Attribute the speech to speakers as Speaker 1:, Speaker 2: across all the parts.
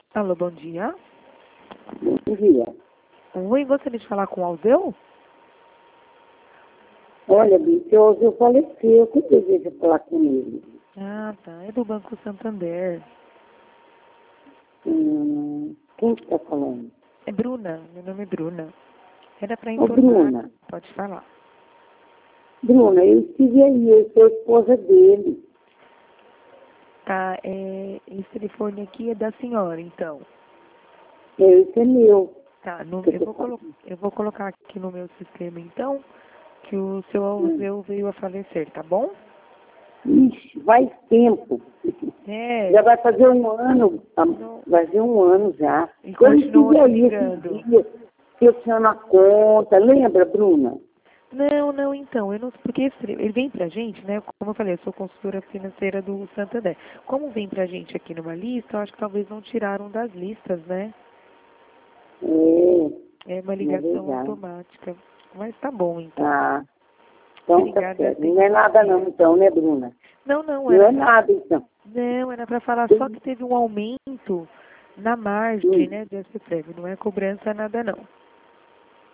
Speaker 1: Alô, bom dia.
Speaker 2: Bom dia.
Speaker 1: Oi, gostaria de falar com o Alzeu?
Speaker 2: Olha, bicho, hoje eu faleceu. Que deseja falar com ele?
Speaker 1: Ah, tá. É do Banco Santander.
Speaker 2: Quem que está falando?
Speaker 1: É Bruna. Meu nome é Bruna. Era para
Speaker 2: Ô,
Speaker 1: informar.
Speaker 2: Bruna.
Speaker 1: Pode falar.
Speaker 2: Bruna, eu estive aí, eu sou a esposa dele.
Speaker 1: Tá, esse telefone aqui é da senhora, então.
Speaker 2: Esse é meu.
Speaker 1: Tá,
Speaker 2: Que eu tô falando.
Speaker 1: eu vou colocar aqui no meu sistema, então, que o seu
Speaker 2: Hum.
Speaker 1: Alzeu veio a falecer, tá bom?
Speaker 2: Ixi, faz tempo.
Speaker 1: É,
Speaker 2: Já vai fazer um ano,
Speaker 1: não,
Speaker 2: vai fazer um ano já.
Speaker 1: e
Speaker 2: Eu
Speaker 1: continuam
Speaker 2: estive
Speaker 1: te
Speaker 2: aí
Speaker 1: ligando.
Speaker 2: esse dia, que eu tinha na conta. Lembra, Bruna?
Speaker 1: Não, então, eu não, porque ele vem pra gente, né, como eu falei, eu sou consultora financeira do Santander. Como vem pra gente aqui numa lista, eu acho que talvez não tiraram das listas, né? É uma
Speaker 2: É
Speaker 1: ligação
Speaker 2: verdade.
Speaker 1: automática. Mas tá bom, então.
Speaker 2: Ah, então tá
Speaker 1: Obrigada,
Speaker 2: certo.
Speaker 1: tenha
Speaker 2: Não é
Speaker 1: um bom
Speaker 2: nada
Speaker 1: dia.
Speaker 2: não, então, né, Bruna?
Speaker 1: Não,
Speaker 2: Não é nada, então.
Speaker 1: era pra falar só que teve um aumento na margem,
Speaker 2: Hum,
Speaker 1: né, desse prêmio. Não é cobrança nada, não.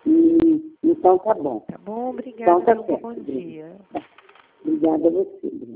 Speaker 2: então tá bom.
Speaker 1: Tá bom?
Speaker 2: Então
Speaker 1: Obrigada,
Speaker 2: tá
Speaker 1: tenha um
Speaker 2: certo,
Speaker 1: bom
Speaker 2: Bruna.
Speaker 1: dia.
Speaker 2: Obrigada a você, Bruna.